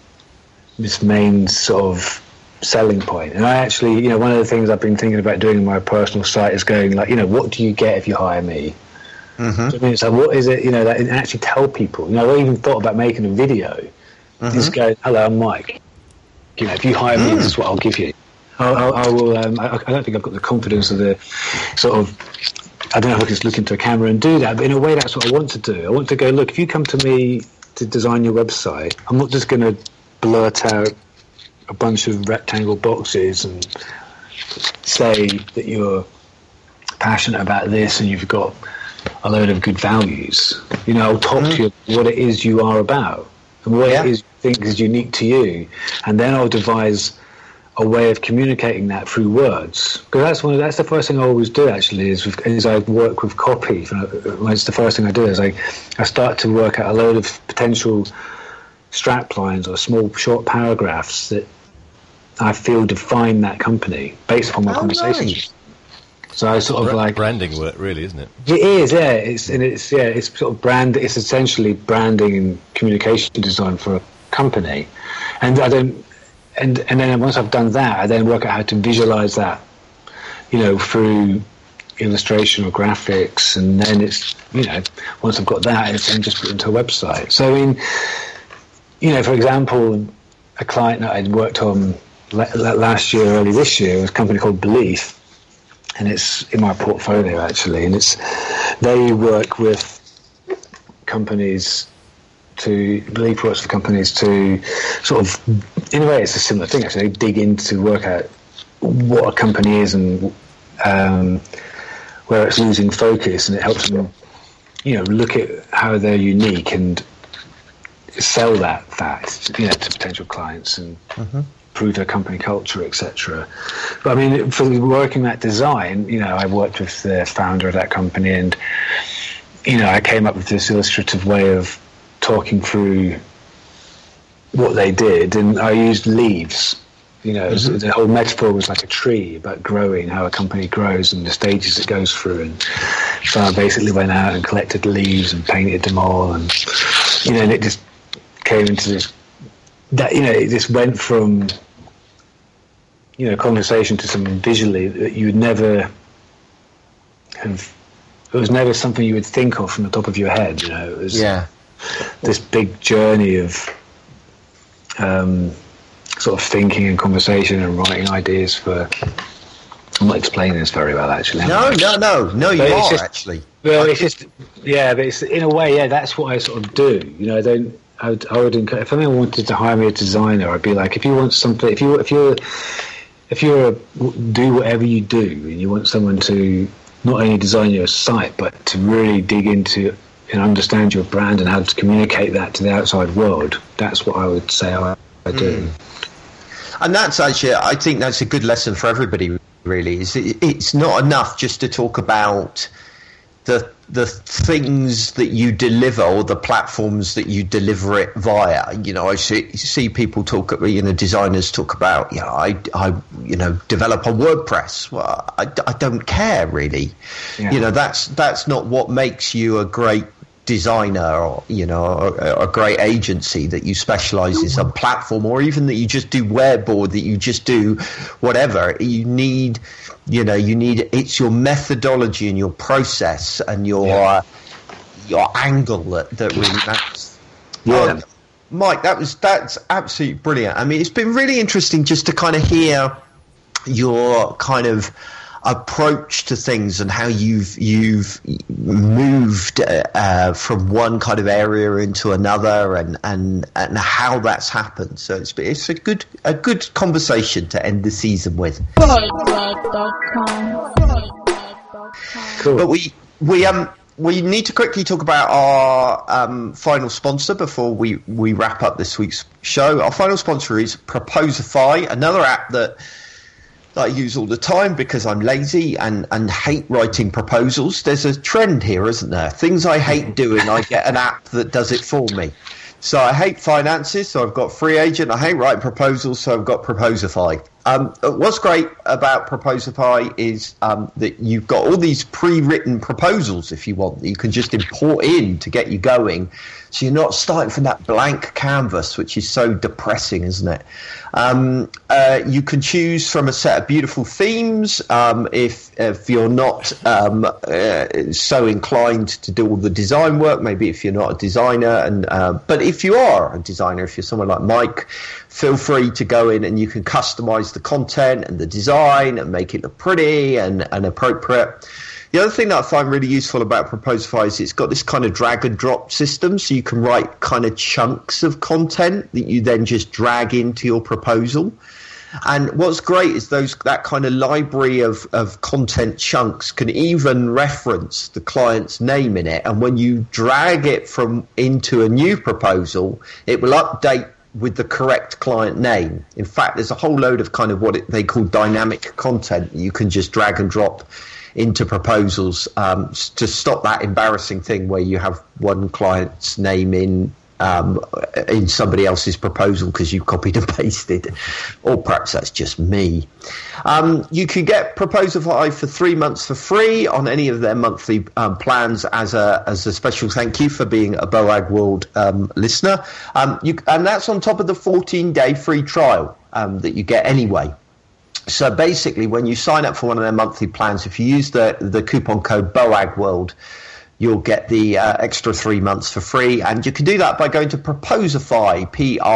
Speaker 3: sort of selling point. And I actually, you know, one of the things I've been thinking about doing on my personal site is going, like, you know, what do you get if you hire me? So, I mean, it's like, what is it, you know, that, and actually tell people, you know, I even thought about making a video. Just go, hello, I'm Mike. You know, if you hire me, this is what I'll give you. I will, I don't think I've got the confidence of the sort of, I don't know if I can just look into a camera and do that, but in a way that's what I want to do. I want to go, look, if you come to me to design your website, I'm not just going to blurt out a bunch of rectangle boxes and say that you're passionate about this and you've got a load of good values. You know, I'll talk to you what it is you are about and what it is you think is unique to you, and then I'll devise a way of communicating that through words. Because that's the first thing I always do, actually, is I work with copy. It's the first thing I do is I start to work out a load of potential strap lines or small short paragraphs that I feel define that company based upon my conversations.
Speaker 1: Nice.
Speaker 3: So I sort of like
Speaker 2: branding work, really, isn't it?
Speaker 3: It is, yeah. It's sort of brand. It's essentially branding and communication design for a company, and and then once I've done that, I then work out how to visualize that, through illustration or graphics, and then it's once I've got that, it's then just put into a website. So for example, a client that I'd worked on last year, early this year, was a company called Belief. And it's in my portfolio actually, and they work with companies Belief works with companies to sort of, in a way, it's a similar thing actually. They dig in to work out what a company is and where it's losing focus, and it helps them, look at how they're unique and sell that fact, to potential clients and. Improve their company culture, etc. But I mean, for working that design, I worked with the founder of that company, and I came up with this illustrative way of talking through what they did, and I used leaves. The whole metaphor was like a tree about growing, how a company grows and the stages it goes through. And so I basically went out and collected leaves and painted them all, and and it just came into this. That it just went from conversation to something visually that you would never have. It was never something you would think of from the top of your head. It was this big journey of sort of thinking and conversation and writing ideas for. I'm not explaining this very well, actually.
Speaker 1: No, you are actually.
Speaker 3: Well, it's just but it's in a way, that's what I sort of do. I would encourage, if anyone wanted to hire me a designer, I'd be like, if you want something, if you're do whatever you do, and you want someone to not only design your site, but to really dig into and understand your brand and how to communicate that to the outside world, that's what I would say I do.
Speaker 1: And that's actually, I think that's a good lesson for everybody, really. It's not enough just to talk about the things that you deliver or the platforms that you deliver it via. I see people talk, designers talk about, I develop on WordPress. Well, I don't care really. Yeah. That's not what makes you a great designer or a great agency, that you specialize in some platform, or even that you just do web, or that you just do whatever. You need it's your methodology and your process and your angle that really matters. Mike, that's absolutely brilliant. I mean, it's been really interesting just to kind of hear your kind of approach to things and how you've moved from one kind of area into another, and how that's happened. So it's a good conversation to end the season with. Cool. But we need to quickly talk about our final sponsor before we wrap up this week's show. Our final sponsor is Proposify, another app that I use all the time because I'm lazy and hate writing proposals. There's a trend here, isn't there? Things I hate doing, I get an app that does it for me. So I hate finances, so I've got Free Agent. I hate writing proposals, so I've got Proposify. What's great about Proposify is that you've got all these pre-written proposals, if you want, that you can just import in to get you going. So you're not starting from that blank canvas, which is so depressing, isn't it? You can choose from a set of beautiful themes if you're not so inclined to do all the design work. Maybe if you're not a designer, but if you are a designer, if you're someone like Mike, feel free to go in and you can customize the content and the design and make it look pretty and appropriate. The other thing that I find really useful about Proposify is it's got this kind of drag and drop system, so you can write kind of chunks of content that you then just drag into your proposal. And what's great is that kind of library of content chunks can even reference the client's name in it. And when you drag it into a new proposal, it will update with the correct client name. In fact, there's a whole load of kind of they call dynamic content you can just drag and drop into proposals to stop that embarrassing thing where you have one client's name in in somebody else's proposal because you copied and pasted, or perhaps that's just me. You can get Proposify for 3 months for free on any of their monthly plans as a special thank you for being a BOAG World listener. And that's on top of the 14-day free trial that you get anyway. So basically, when you sign up for one of their monthly plans, if you use the coupon code BOAGWorld, you'll get the extra 3 months for free. And you can do that by going to Proposify,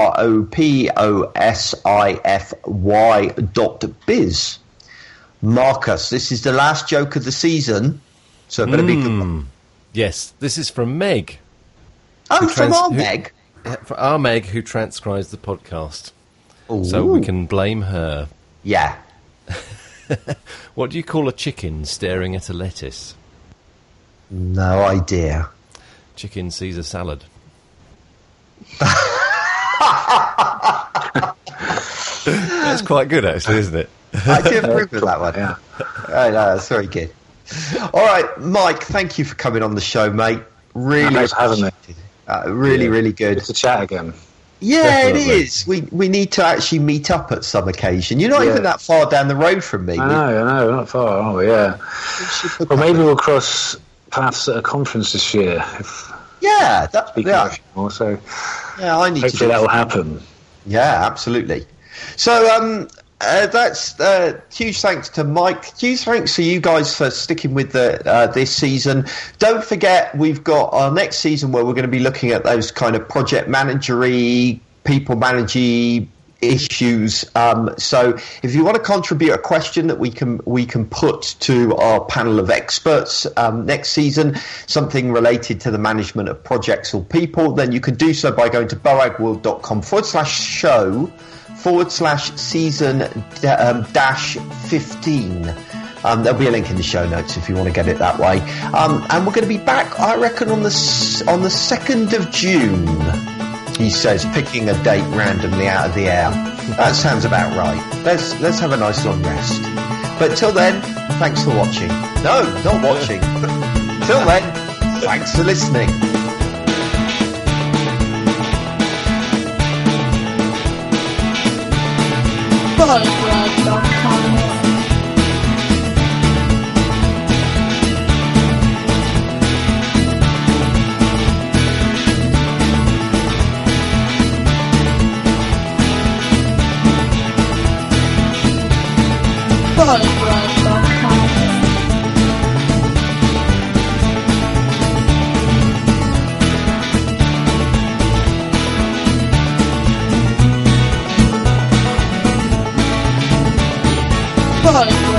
Speaker 1: PROPOSIFY.biz. Marcus, this is the last joke of the season, so it better be good.
Speaker 2: Yes, this is from Meg.
Speaker 1: Oh, from our Meg?
Speaker 2: From our Meg, who transcribes the podcast.
Speaker 1: Ooh.
Speaker 2: So we can blame her.
Speaker 1: Yeah.
Speaker 2: What do you call a chicken staring at a lettuce?
Speaker 1: No idea.
Speaker 2: Chicken Caesar salad. That's quite good, actually, isn't it?
Speaker 1: I do approve of that one. Yeah. Oh, no, that's very good. All right, Mike, thank you for coming on the show, mate. Really,
Speaker 3: thanks for having me.
Speaker 1: Really good.
Speaker 3: Good to chat again.
Speaker 1: Yeah,
Speaker 3: Definitely.
Speaker 1: It is. We need to actually meet up at some occasion. You're not even that far down the road from me.
Speaker 3: I know, not far, are we? Yeah. Well, maybe we'll cross paths at a conference this year.
Speaker 1: Yeah,
Speaker 3: So
Speaker 1: yeah, I need
Speaker 3: hopefully that will happen.
Speaker 1: Yeah, absolutely. So that's huge thanks to Mike. Huge thanks to you guys for sticking with this season. Don't forget, we've got our next season where we're going to be looking at those kind of project managery, people managing issues. So if you want to contribute a question that we can put to our panel of experts next season, something related to the management of projects or people, then you can do so by going to boagworld.com/show/season-15. There'll be a link in the show notes if you want to get it that way. And we're going to be back, I reckon, on the 2nd of June. He says, picking a date randomly out of the air. That sounds about right. Let's have a nice long rest. But till then, thanks for watching. No, not watching. Till then, thanks for listening.
Speaker 4: BOAGWorld.com BOAGWorld.com